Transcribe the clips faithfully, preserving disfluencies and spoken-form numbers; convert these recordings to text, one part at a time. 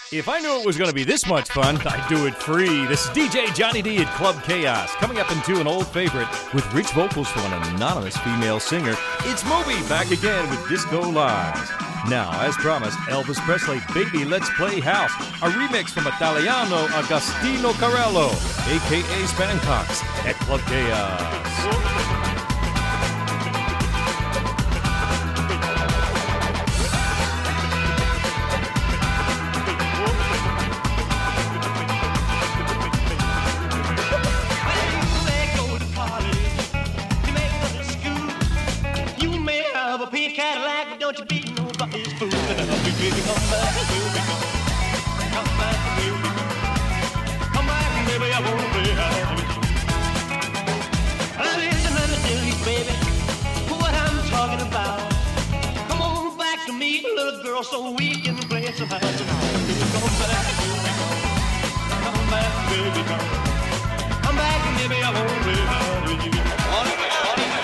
If I knew it was going to be this much fun, I'd do it free. This is D J Johnny D at Club Chaos, coming up into an old favorite with rich vocals from an anonymous female singer. It's Moby back again with Disco Lies. Now, as promised, Elvis Presley, Baby Let's Play House, a remix from Italiano Agostino Carello, a k a. Spancox, at Club Chaos. Don't you be nobody's fool. Come back, baby, come back, baby, come back, baby, I wanna play hard with you. Listen, let me tell you, baby, what I'm talking about. Come on back to me, little girl, so we can play some house. Come back, baby, come back, baby, come, come back, baby, I wanna play hard with you. On it, on it.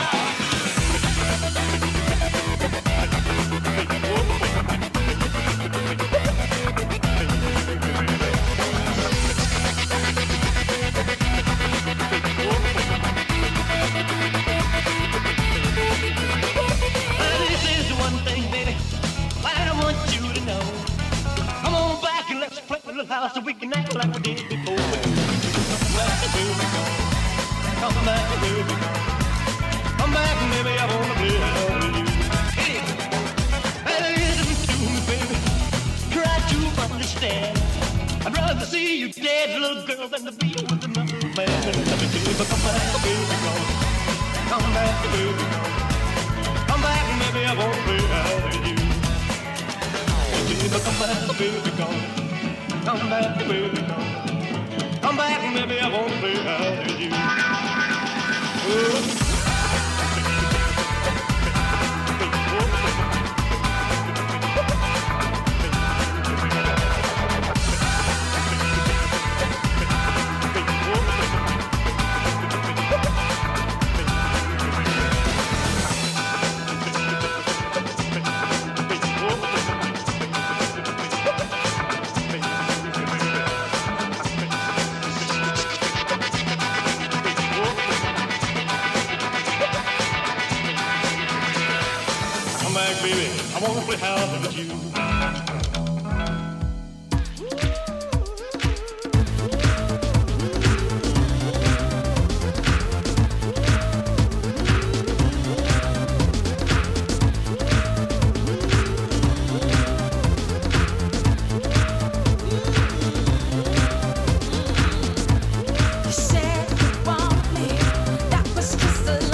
House so we can act like we did before. Come back, baby, come back, baby, come back, baby, I wanna play hard with you. Hey, hey, listen to me, baby, try to understand. I'd rather see you dead, little girl, than to be with another man. Let me tell you, but come back, baby, come back, baby, come back, baby, I wanna play hard with you. But come back, baby, come. Come back, baby, come. Come back, baby, I wanna play hard with you. Oh. Baby, I wanna play house with you.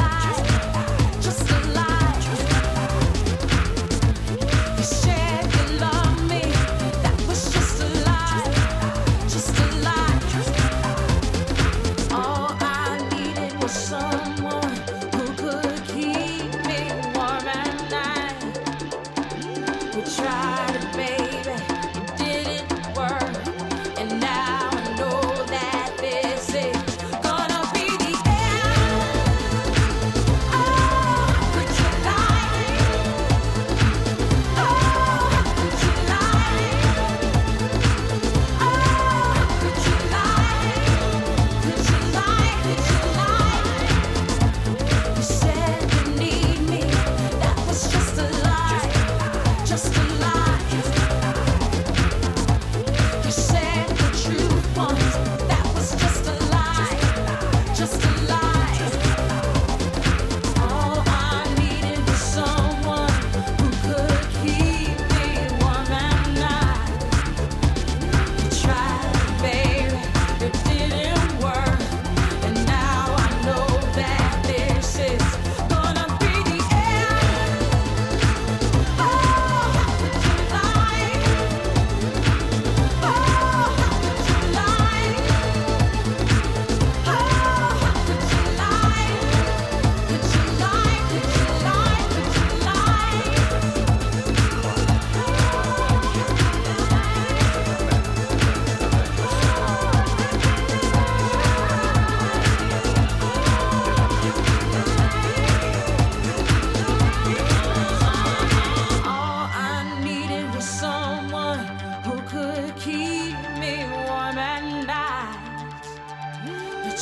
Share your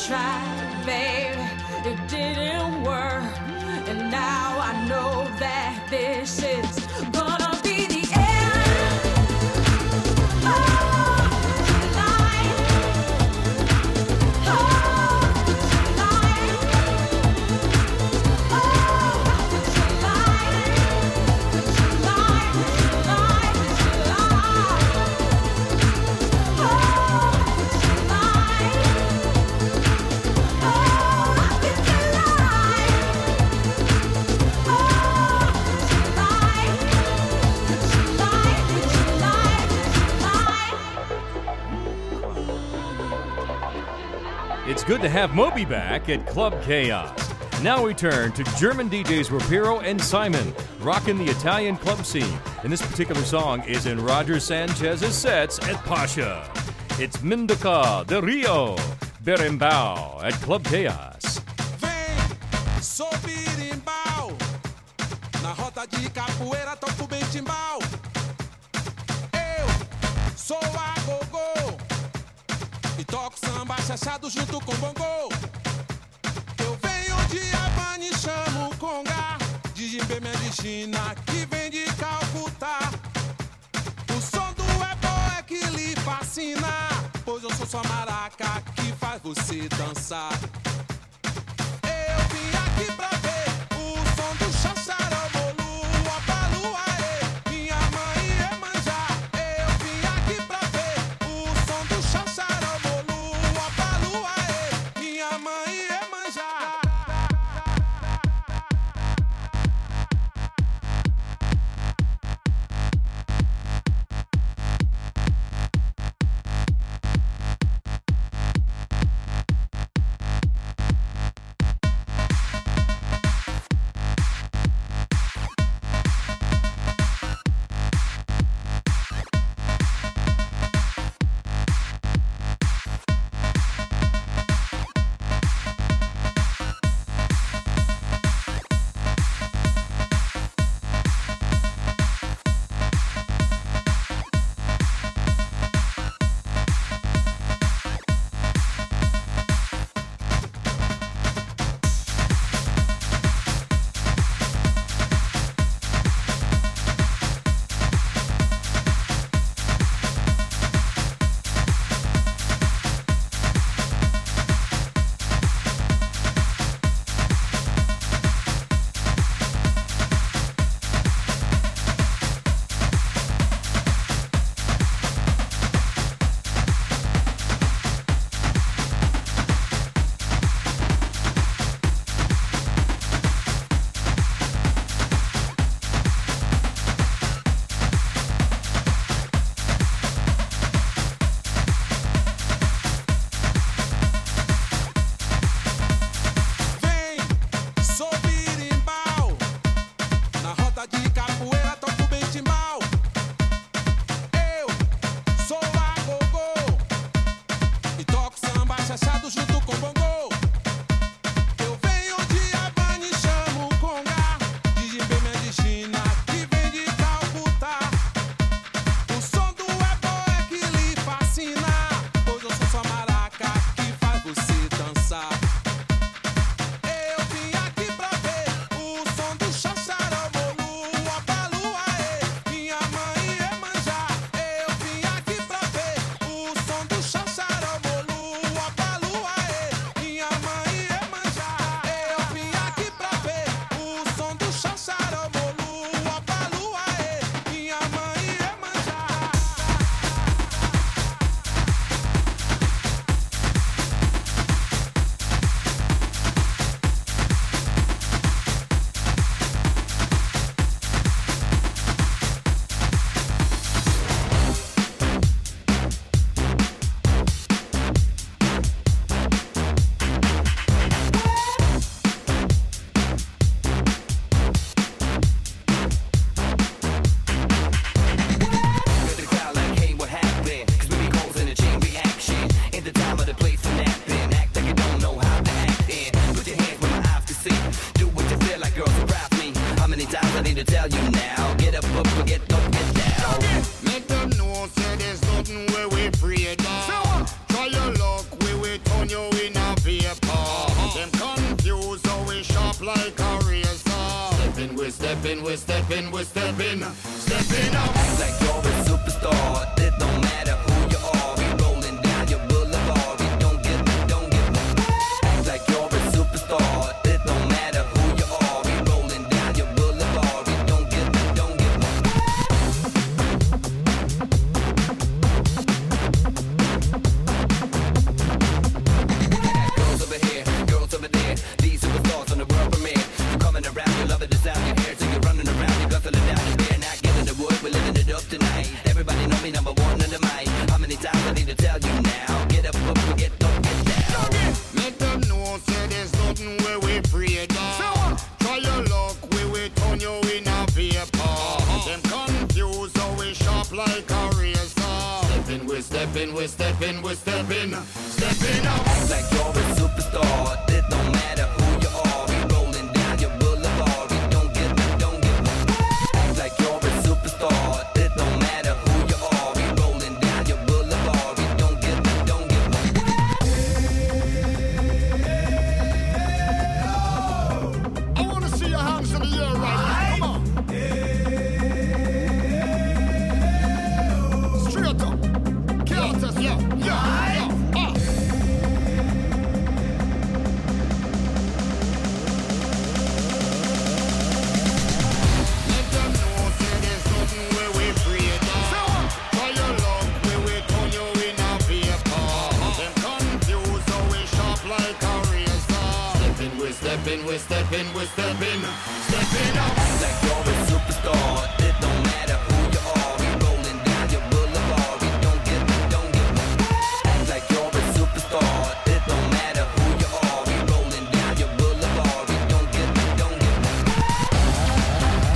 tried, babe, it didn't work. And now I know that this is gonna be the end of July. Oh, July. Oh, July. July, July, July. Oh, July. Oh, it's July. It's good to have Moby back at Club Chaos. Now we turn to German D Js Rapiro and Simon, rocking the Italian club scene. And this particular song is in Roger Sanchez's sets at Pasha. It's Minduca de Rio, Berimbau at Club Chaos. Vem, sou birimbau. Na roda de capoeira toco bem timbal. Eu sou a gogô e toco samba chachado junto com bongô. Eu venho de Havana e chamo conga, de Jimbé Medicina que vem de Calcutá. O som do ebó é que lhe fascina, pois eu sou sua maraca que faz você dançar. Eu vim aqui pra ver o som do xaxarabolu, o abalu aê, minha mãe Iemanjá. Eu vim aqui pra ver o som do xaxarabolu, o abalu aê, minha mãe Iemanjá. stepping, we're stepping, we're stepping, stepping up. Act like you're a superstar. It don't matter who you are. We rolling down your boulevard. We don't give a, don't give a. Act like you're a superstar. It don't matter who you are. We rolling down your boulevard. We don't give a, don't give a. Girls over here, girls over there. These superstars on the world premiere. You're coming around, you love it, it's out your hair. So you're running around, you're guzzling down the beer. Not giving the wood, we're living it up tonight. Everybody know me, number one in the mic. How many times I need to tell you now? Get up, up, get up, get down. Let them know, say there's nothing where we afraid of. Try your luck, we will turn you in a vapor. Them confused, so we sharp like a razor. Stepping, we're stepping, we're stepping, we're stepping, stepping up. Act like you're a superstar. It don't matter who you are. We rolling down your boulevard. We don't give a, don't give a. Act like you're a superstar. It don't matter who you are. We rolling down your boulevard. We don't give a, don't give a. I wanna see your hands in the air right now. Come on. Straight up. Carters, yeah, yeah, yeah. Ah. Let them know, say there's nothing where we afraid of. Try your luck, we will turn you in a vapor. Them confused, so we sharp like a razor. Stepping, we're stepping, we're stepping, we're stepping, stepping up. Act like you're a superstar. It don't matter who you are. We rolling down your boulevard. We don't give a, don't give a. Act like you're a superstar. It don't matter who you are. We rolling down your boulevard. We don't give a, don't give a.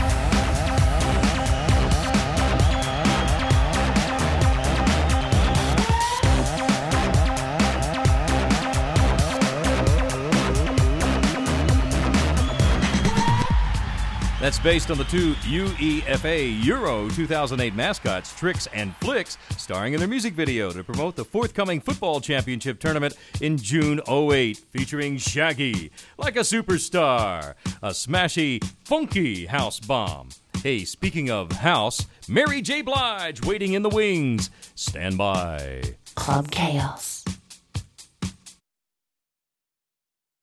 That's based on the two UEFA Euro two thousand eight mascots, Tricks and Flicks, starring in their music video to promote the forthcoming football championship tournament in June oh eight, featuring Shaggy, Like a Superstar, a smashy, funky house bomb. Hey, speaking of house, Mary J. Blige waiting in the wings. Stand by. Club Chaos.